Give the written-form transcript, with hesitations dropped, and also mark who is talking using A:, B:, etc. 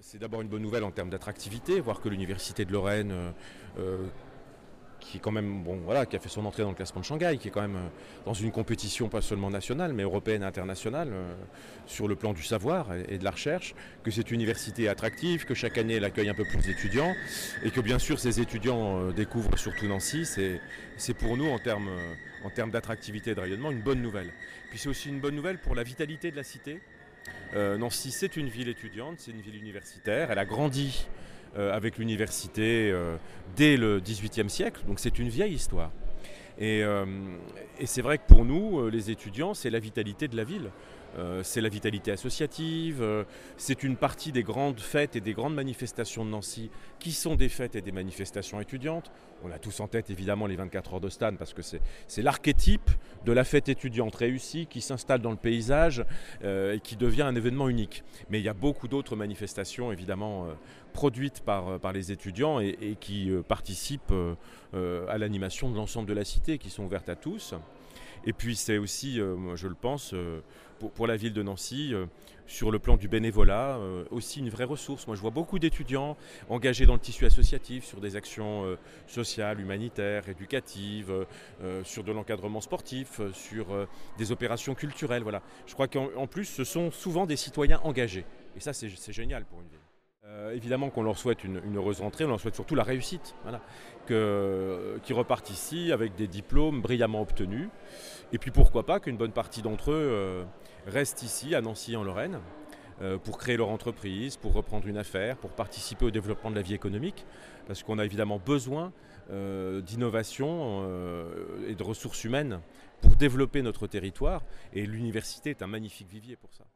A: C'est d'abord une bonne nouvelle en termes d'attractivité, voir que l'Université de Lorraine, qui est quand même, bon, voilà, qui a fait son entrée dans le classement de Shanghai, qui est quand même dans une compétition pas seulement nationale, mais européenne et internationale, sur le plan du savoir et de la recherche, que cette université est attractive, que chaque année elle accueille un peu plus d'étudiants, et que bien sûr ces étudiants découvrent surtout Nancy. C'est pour nous, en termes d'attractivité et de rayonnement, une bonne nouvelle. Puis c'est aussi une bonne nouvelle pour la vitalité de la cité. Nancy, c'est une ville étudiante, c'est une ville universitaire. Elle a grandi avec l'université dès le XVIIIe siècle, donc c'est une vieille histoire. Et, euh, et c'est vrai que pour nous, les étudiants, c'est la vitalité de la ville. C'est la vitalité associative, c'est une partie des grandes fêtes et des grandes manifestations de Nancy qui sont des fêtes et des manifestations étudiantes. On a tous en tête évidemment les 24 heures de Stan parce que c'est l'archétype de la fête étudiante réussie qui s'installe dans le paysage et qui devient un événement unique. Mais il y a beaucoup d'autres manifestations évidemment produites par les étudiants et qui participent à l'animation de l'ensemble de la cité, qui sont ouvertes à tous. Et puis c'est aussi, je le pense, pour la ville de Nancy, sur le plan du bénévolat, aussi une vraie ressource. Moi je vois beaucoup d'étudiants engagés dans le tissu associatif, sur des actions sociales, humanitaires, éducatives, sur de l'encadrement sportif, sur des opérations culturelles. Voilà. Je crois qu'en plus ce sont souvent des citoyens engagés. Et ça c'est génial pour une ville. Évidemment qu'on leur souhaite une heureuse rentrée, on leur souhaite surtout la réussite, voilà. Qu'ils repartent ici avec des diplômes brillamment obtenus. Et puis pourquoi pas qu'une bonne partie d'entre eux restent ici, à Nancy en Lorraine, pour créer leur entreprise, pour reprendre une affaire, pour participer au développement de la vie économique, parce qu'on a évidemment besoin d'innovation et de ressources humaines pour développer notre territoire, et l'université est un magnifique vivier pour ça.